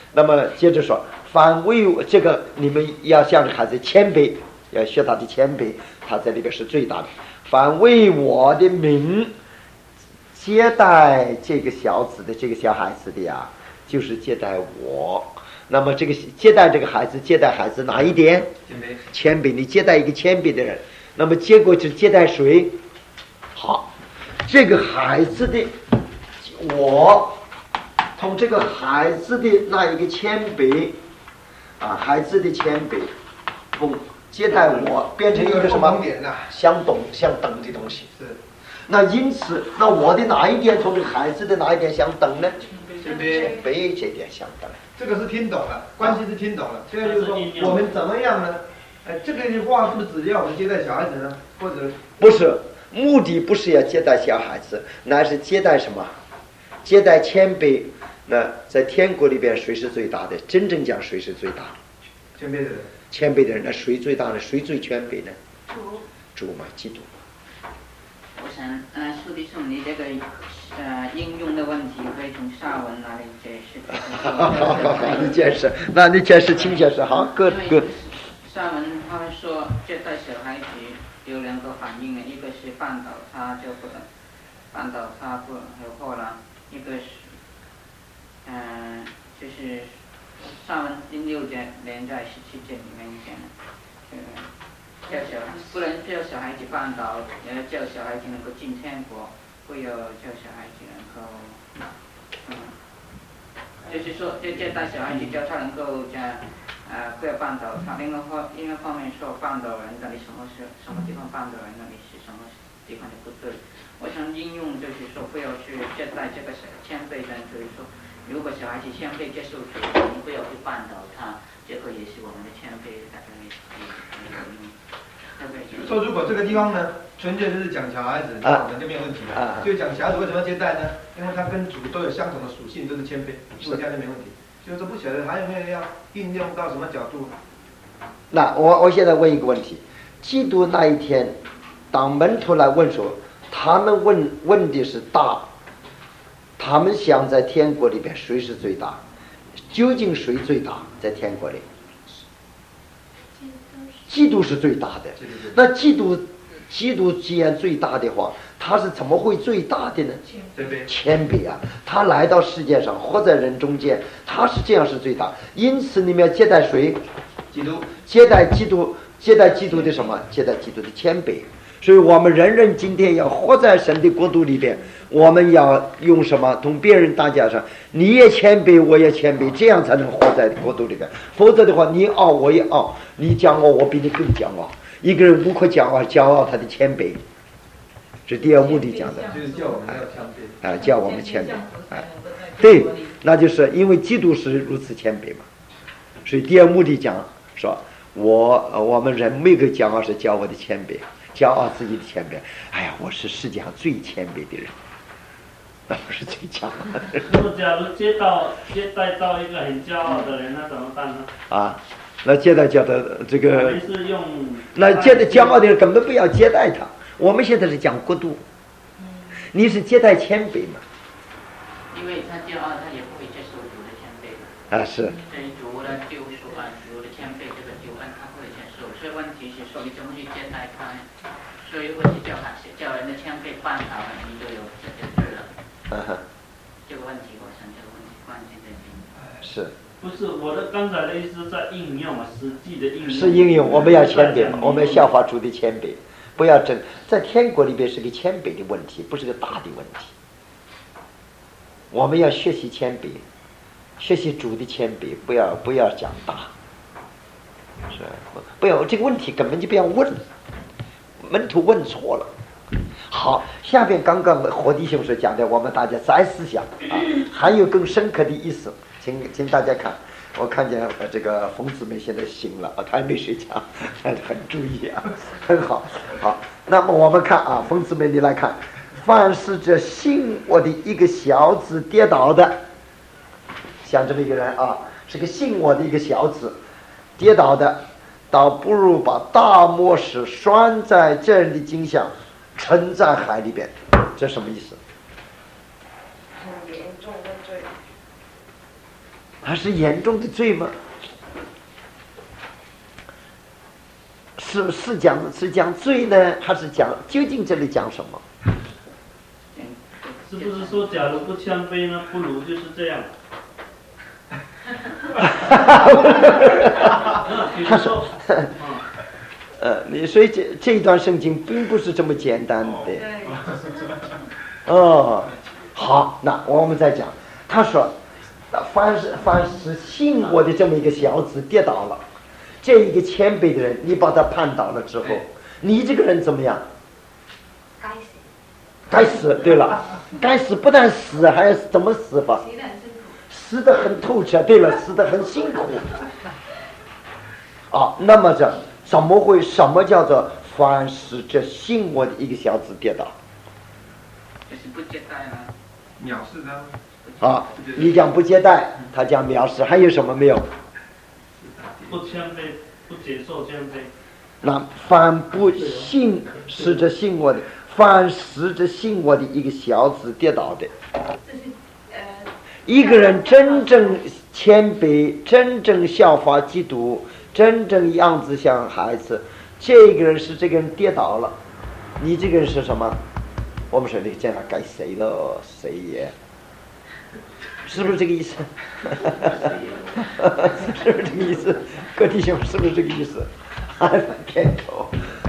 那么接着说，凡为我这个你们要向着孩子谦卑，要学他的谦卑，他在里边是最大的。凡为我的名接待这个小子的这个小孩子的呀，就是接待我。那么这个接待这个孩子，接待孩子哪一点？ 谦卑。 谦卑，你接待一个谦卑的人，那么结果是接待谁？好，这个孩子的我从这个孩子的那一个谦卑啊，孩子的谦卑，不接待我，变成一个什么相等相等的东西。 是。 那因此，那我的哪一点从这个孩子的哪一点相等呢？ 谦卑。 卑这点相等。 这个是听懂了，关系是听懂了。现在就是说，我们怎么样呢？哎，这个句话是不是只要我们接待小孩子呢？或者不是，目的不是要接待小孩子，乃是接待什么？接待谦卑。那在天国里边，谁是最大的？真正讲谁是最大的？ 谦卑的人。 谦卑的人，那谁最大呢？谁最谦卑呢？ 主。 主嘛，基督。 我想，呃，苏弟兄，你这个呃应用的问题可以从上文那里解释。 你解释，那你解释，请解释，好，各各。 上文他们说接待小孩子有两个反应，一个是绊倒他就不能，绊倒他不有破了，一个是，嗯、呃，就是上文第六节连在十七节里面讲的，呃。叫小不能叫小孩子绊倒，也要叫小孩子能够进天国，不要叫小孩子能够，嗯，就是说，就接待小孩子，叫他能够在，呃，不要绊倒他。另外方，另外方面说绊倒人那里什么是什么地方绊倒人那里是什么地方的不对。我想应用就是说，不要去接待这个谦卑人，就是说，如果小孩子谦卑接受主，你不要去绊倒他，这个也是我们的谦卑在这里可以用。 说如果这个地方呢，纯粹就是讲小孩子，那就没有问题了。啊、就讲小孩子为什么接待呢？因为他跟主都有相同的属性，都是谦卑，所以这样就没问题。就是说不晓得还有没有要应用到什么角度？ 那我我现在问一个问题：基督那一天，当门徒来问说，他们问问的是大，他们想在天国里边谁是最大？究竟谁最大？在天国里？基督是最大的，那基督，基督既然最大的话，他是怎么会最大的呢？谦卑啊！他来到世界上，活在人中间，他是这样是最大。因此，你们要接待谁？ 基督。 接待基督，接待基督的什么？接待基督的谦卑。所以我们人人今天要活在神的国度里边，我们要用什么？同别人大家上，你也谦卑，我也谦卑，这样才能活在国度里边。否则的话，你傲我也傲，你骄傲我比你更骄傲。一个人无可骄傲，骄傲他的谦卑。是第二目的讲的， 就是叫我们要谦卑， 啊，叫我们谦卑，哎，对，那就是因为基督是如此谦卑嘛。所以第二目的讲说，我我们人每个骄傲是骄傲的谦卑。骄傲自己的谦卑，哎呀，我是世界上最谦卑的人，那不是最骄傲的人。 如果假如接到接待到一个很骄傲的人，那怎么办呢？ 啊，那接待叫的这个， 我们是用那接待骄傲的人根本不要接待他。我们现在是讲国度，你是接待谦卑嘛？ 因为他骄傲，他也不会接受主的谦卑嘛。 啊，是。 对主的救赎啊，主的谦卑这个救恩，他会接受。所以问题是说，你怎么去接待他呢？所以如果是叫他叫人的谦卑绊倒了，你就有这个罪了。 啊、 这个问题，我想这个问题关键在这里。 是。 不是我的刚才的意思在应用啊，实际的应用。 是应用，我们要谦卑，我们要效法主的谦卑，不要争。在天国里边是个谦卑的问题，不是个大的问题。我们要学习谦卑，学习主的谦卑，不要不要讲大。是，不要这个问题根本就不要问。门徒问错了。好，下边刚刚何弟兄所讲的，我们大家再思想啊，还有更深刻的意思，请请大家看。我看见呃这个冯姊妹现在醒了啊，她还没睡觉，很注意啊，很好。好，那么我们看啊，冯姊妹你来看，凡是这信我的一个小子跌倒的，像这么一个人啊，是个信我的一个小子跌倒的。倒不如把大磨石拴在这人的颈项，沉在海里边，这什么意思？ 很严重的罪。 还是严重的罪吗？是是讲是讲罪呢，还是讲究竟这里讲什么？ 是不是说假如不谦卑呢，不如就是这样？ 他说，呃，你所以这这一段圣经并不是这么简单的。哦，好，那我们再讲。他说，凡是凡是信我的这么一个小子跌倒了，这一个谦卑的人，你把他绊倒了之后，你这个人怎么样？ 该死。 该死。对了，该死不但死，还要怎么死法？死得很透彻。对了，死得很辛苦。啊，那么这怎么会？什么叫做凡是这信我的一个小子跌倒？ 就是不接待了。 藐视他。 啊，你讲不接待，他讲藐视，还有什么没有？ 不谦卑，不接受谦卑。 那凡不信是这信我的，凡是这信我的一个小子跌倒的。一个人真正谦卑，真正效法基督，真正样子像孩子，这个人是这个人跌倒了，你这个人是什么？我们说你这样该谁了，谁也。是不是这个意思？是不是这个意思？各弟兄，是不是这个意思？还开头。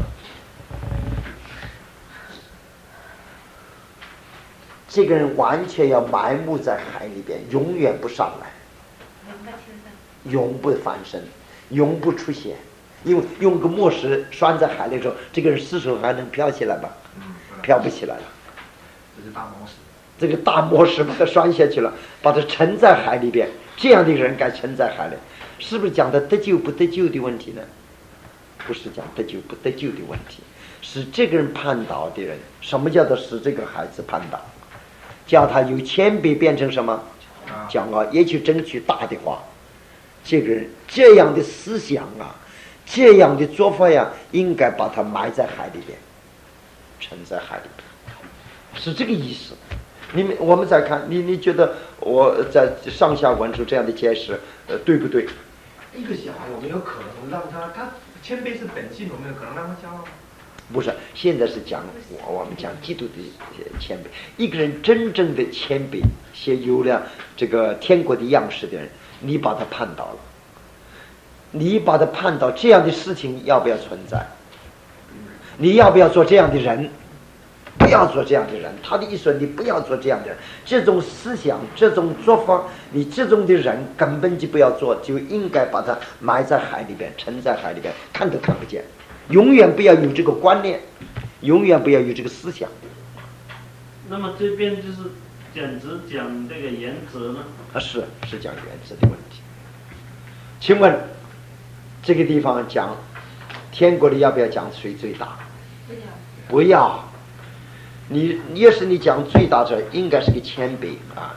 这个人完全要埋没在海里边，永远不上来，永不翻身，永不出现。因为用个磨石拴在海里的时候，这个人死手还能飘起来吗？飘不起来了。 这是大磨石。 这个大磨石把它拴下去了，把它沉在海里边，这样的人该沉在海里，是不是讲的得救不得救的问题呢？不是讲得救不得救的问题，是这个人绊倒的人。什么叫做使这个孩子绊倒？叫他由谦卑变成什么？骄傲，也去争取大的话。这个人这样的思想啊，这样的做法呀，应该把他埋在海里边，沉在海里边，是这个意思。你们我们再看，你你觉得我在上下文处这样的解释，呃，对不对？ 一个小孩，我们有可能让他，他谦卑是本性，我们有可能让他骄傲吗？ 不是，现在是讲我我们讲基督的谦卑。一个人真正的谦卑，些有了这个天国的样式的人，你把他绊倒了，你把他绊倒，这样的事情要不要存在？你要不要做这样的人？不要做这样的人。他的意思，你不要做这样的人。这种思想，这种做法，你这种的人根本就不要做，就应该把它埋在海里边，沉在海里边，看都看不见。永远不要有这个观念，永远不要有这个思想。 那么这边就是简直讲这个原则呢？啊， 是是讲原则的问题。请问这个地方讲天国里要不要讲谁最大？ 不要。 不要。你也是你讲最大者，应该是个谦卑啊。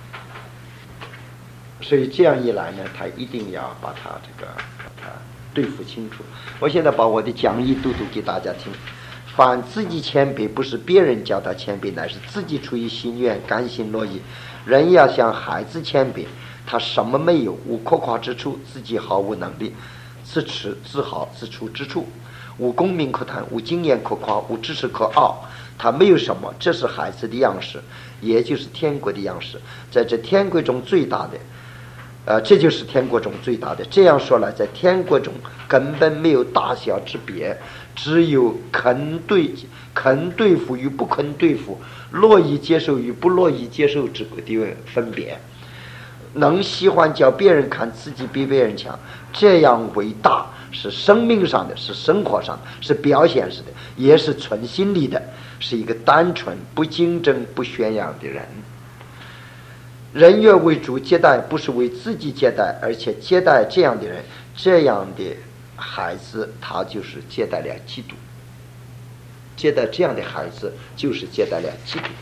所以这样一来呢，他一定要把他这个把他对付清楚。我现在把我的讲义读读给大家听。凡自己谦卑，不是别人叫他谦卑，乃是自己出于心愿，甘心乐意。人要像孩子谦卑，他什么没有，无可夸之处，自己毫无能力，自持自豪，自处之处，无功名可谈，无经验可夸，无知识可傲。他没有什么，这是孩子的样式，也就是天国的样式。在这天国中最大的呃，这就是天国中最大的。这样说来，在天国中根本没有大小之别，只有肯对肯对付与不肯对付，乐意接受与不乐意接受之的分别。能喜欢叫别人看自己比别人强，这样伟大，是生命上的，是生活上的，是表现式的，也是存心里的，是一个单纯不竞争不宣扬的人。人越为主接待，不是为自己接待，而且接待这样的人，这样的孩子，他就是接待了基督。接待这样的孩子，就是接待了基督。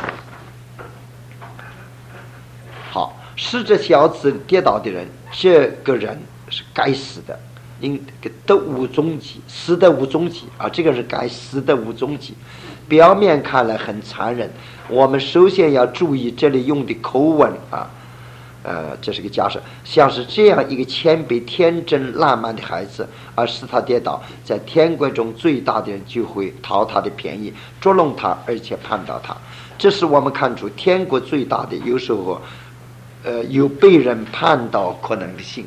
好，使这小子跌倒的人，这个人是该死的，因得无踪迹，死的无踪迹啊，这个是该死的无踪迹。表面看来很残忍，我们首先要注意这里用的口吻啊， 呃，这是个假设，像是这样一个谦卑、天真、烂漫的孩子，而使他跌倒，在天国中最大的人就会讨他的便宜，捉弄他，而且绊倒他。这是我们看出天国最大的，有时候，呃，有被人绊倒可能性。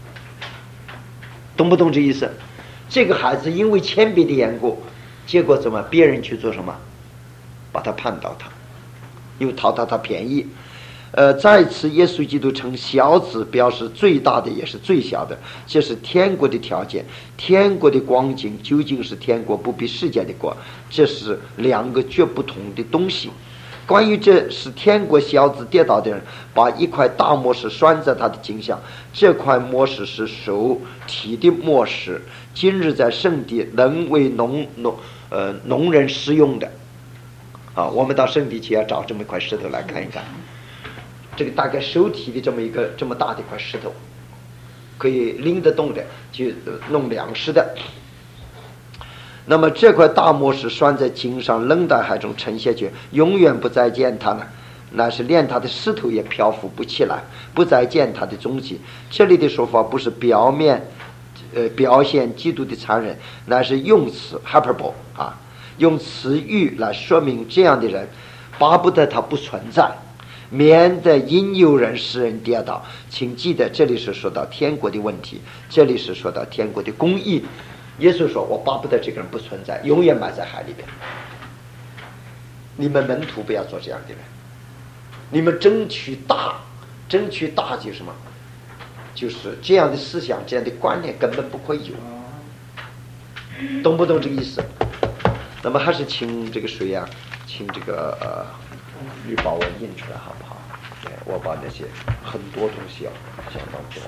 懂不懂这意思？这个孩子因为谦卑的缘故，结果怎么？别人去做什么？把他绊倒他，又讨他他便宜。呃，再次，耶稣基督称小子表示最大的也是最小的，这是天国的条件。天国的光景究竟是天国，不比世界的国，这是两个绝不同的东西。关于这是天国小子跌倒的人，把一块大磨石拴在他的颈上，这块磨石是手提的磨石，今日在圣地能为农农呃农人使用的。啊，我们到圣地去要找这么一块石头来看一看。这个大概手提的这么一个这么大的一块石头，可以拎得动的，就弄粮食的。那么这块大磨石拴在颈上，扔到海中沉下去，永远不再见它呢。那是连它的石头也漂浮不起来，不再见它的踪迹。这里的说法不是表面，呃，表现基督的残忍，那是用词 hyperbole 啊，用词语来说明这样的人，巴不得他不存在。免得引诱人使人跌倒。请记得这里是说到天国的问题，这里是说到天国的公义。耶稣说，我巴不得这个人不存在，永远埋在海里边。你们门徒不要做这样的人，你们争取大，争取大就是什么？就是这样的思想，这样的观念根本不会有。懂不懂这个意思？那么还是请这个谁呀、啊？请这个呃预报文印出来好不好？对，我把那些很多东西要相当多。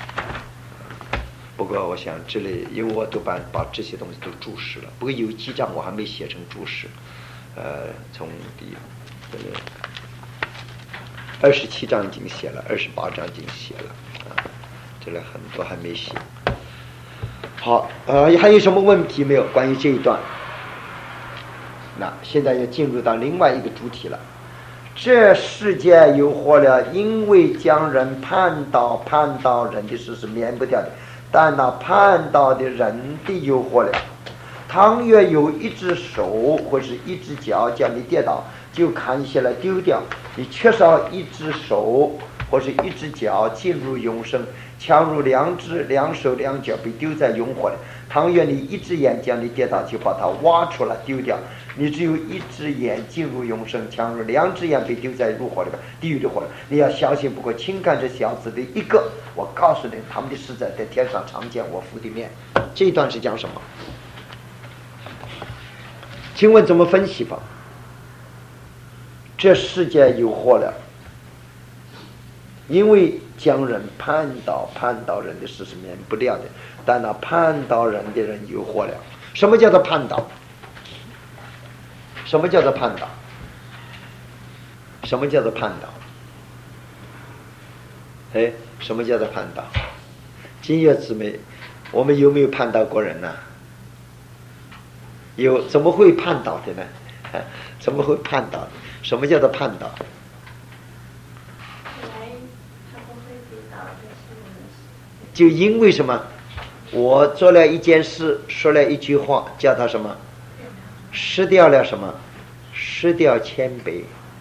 不过我想这里，因为我都把把这些东西都注释了，不过有几章我还没写成注释。呃，从第这里二十七章已经写了，二十八章已经写了，啊，这里很多还没写。好，呃，还有什么问题没有？关于这一段？那现在要进入到另外一个主题了。这世界诱惑了，因为将人绊倒，绊倒人的事是免不掉的，但那绊倒的人的诱惑了。倘若有一只手或是一只脚将你跌倒，就砍下来丢掉。你缺少一只手或是一只脚进入永生，强如两只两手两脚被丢在永火里。倘若你一只眼将你跌倒，就把它挖出来丢掉。你只有一只眼进入永生，强如两只眼被丢在入火里边，地狱的火里。你要小心，不过轻看这小子的一个，我告诉你，他们的实在在天上常见我父的面。这一段是讲什么？请问怎么分析吧？这世界诱惑了，因为将人绊倒，绊倒人的事是免不了的，但那绊倒人的人诱惑了。什么叫做绊倒？什么叫做绊倒？什么叫做绊倒？哎，什么叫做绊倒？金月姊妹，我们有没有绊倒过人呢？有，怎么会绊倒的呢？怎么会绊倒的？什么叫做绊倒？就因为什么？我做了一件事，说了一句话，叫他什么？失掉了什么？失掉谦卑，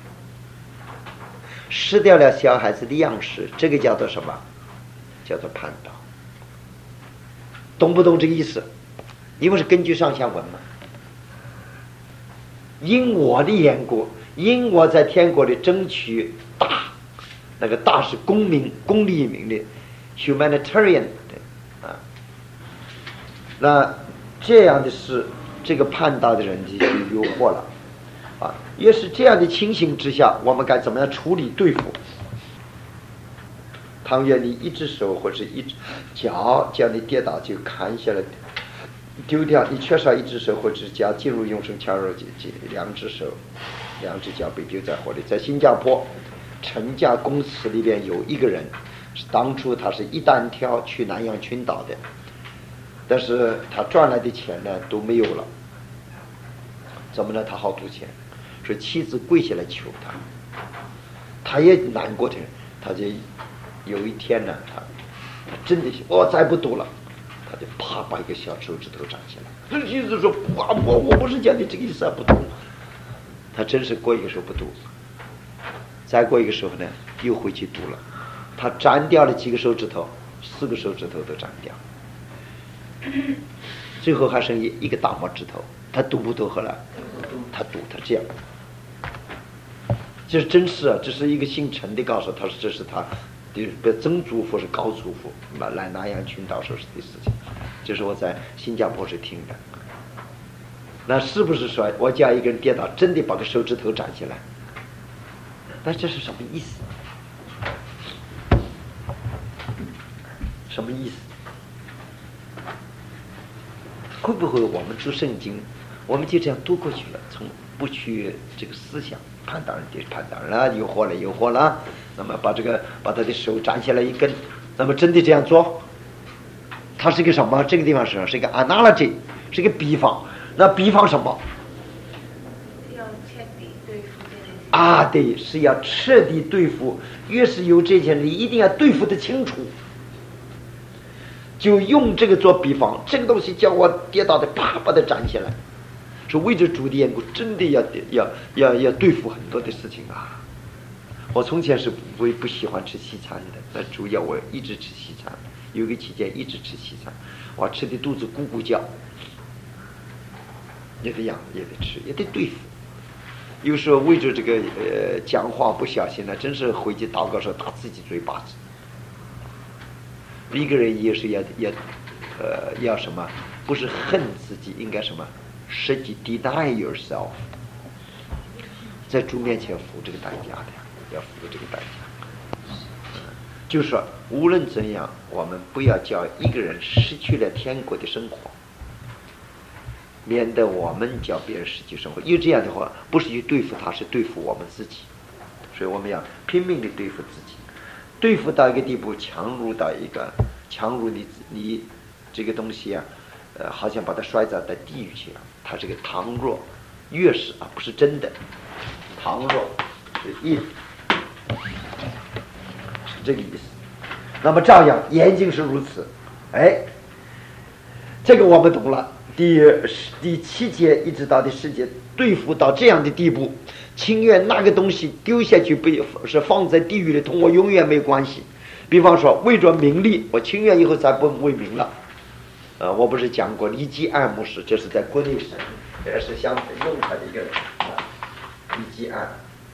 失掉了小孩子的样式，这个叫做什么？叫做绊倒。懂不懂这个意思？因为是根据上下文嘛。因我的缘故，因我在天国里争取大，那个大是公民、公利民的 humanitarian 的啊。那这样的事，这个叛道的人就诱惑了啊。越是这样的情形之下，我们该怎么样处理对付？倘若你一只手或者一只脚叫你跌倒，就砍下来丢掉，你缺少一只手或者脚进入永生强弱节，两只手两只脚被丢在火里。在新加坡陈家公司里边有一个人，是当初他是一单挑去南洋群岛的，但是他赚来的钱呢都没有了。怎么呢？他好赌钱，说妻子跪下来求他，他也难过的，他就有一天呢，他真的我再不读了，他就啪把一个小手指头长起来。这意思说哇，我我不是讲你这个意思啊，不读。他真是过一个时候不读，再过一个时候呢，又回去读了。他斩掉了几个手指头，四个手指头都斩掉，最后还剩一一个大拇指头。他读不读后来？他读，他这样。这是真事啊！这是一个姓陈的告诉他说，这是他的曾祖父是高祖父来南洋群岛时候的事情。这是我在新加坡是听的。那是不是说我叫一个人跌倒，真的把个手指头斩起来？那这是什么意思？什么意思？会不会我们读圣经，我们就这样读过去了，从不去这个思想判断的判断了，有祸了有祸了，那么把这个把他的手斩下来一根，那么真的这样做？它是个什么？这个地方是是一个 analogy， 是一个比方。那比方什么？ 要彻底对付这件事啊，对，是要彻底对付。越是有这件事，一定要对付得清楚。就用这个做比方，这个东西叫我跌倒的，啪把它斩起来，是为着主的缘故，真的要要要要对付很多的事情啊。我从前是不不喜欢吃西餐的，那主要我一直吃西餐，有一个期间一直吃西餐，我吃的肚子咕咕叫。也得养，也得吃，也得对付。有时候为着这个呃讲话不小心了，真是回去祷告时候打自己嘴巴子。一个人也是要要呃要什么？不是恨自己，应该什么？实际 deny yourself， 在主面前付这个代价的，要付这个代价。就是说，无论怎样，我们不要叫一个人失去了天国的生活。免得我们叫别人失去生活，因为这样的话，不是去对付他，是对付我们自己。所以我们要拼命的对付自己，对付到一个地步，强入到一个强入你你这个东西啊，呃，好像把它摔在在地狱去了。它这个倘若越是啊，不是真的，倘若是一，是这个意思。那么照样眼睛是如此，哎，这个我们懂了。第第七节一直到第十节，对付到这样的地步，情愿那个东西丢下去，不是放在地狱里，同我永远没关系。比方说，为着名利，我情愿以后再不为名了。呃，我不是讲过利基安牧师，这是在国内省，也是想用他的一个人啊，利基安。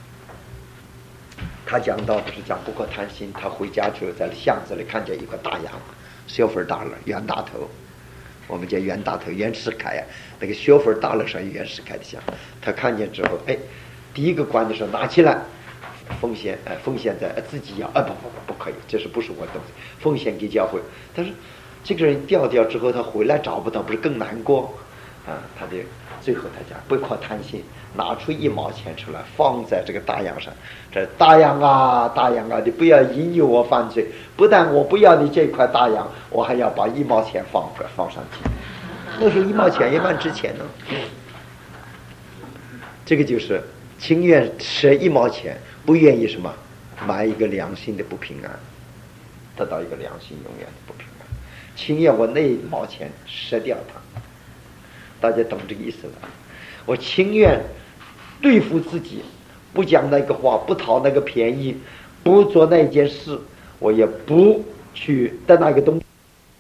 他讲到不是讲不可贪心，他回家之后在巷子里看见一块大洋，小份大了，袁大头。我们叫袁大头袁世凯啊，那个小份大了上袁世凯的像，他看见之后，哎，第一个关的时候拿起来，奉献，哎，奉献在自己要，啊不不不不可以，这是不是我的东西，奉献给教会。但是这个人掉掉之后，他回来找不到，不是更难过啊？他的最后他讲不可贪心，拿出一毛钱出来放在这个大洋上，这大洋啊大洋啊，你不要引诱我犯罪，不但我不要你这块大洋，我还要把一毛钱放放上去。那时候一毛钱也蛮值钱呢。这个就是情愿舍一毛钱，不愿意什么买一个良心的不平安，得到一个良心永远的不平安，情愿我那一毛钱舍掉它。大家懂这个意思了？我情愿对付自己，不讲那个话，不讨那个便宜，不做那件事，我也不去的那个东西。